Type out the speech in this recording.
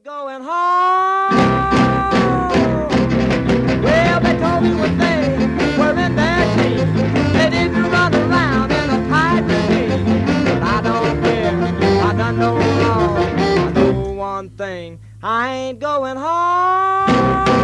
Going home. Well, they told me when they were in their teens, they didn't run around in a tight routine. But I don't care, I done no wrong. I know one thing, I ain't going home.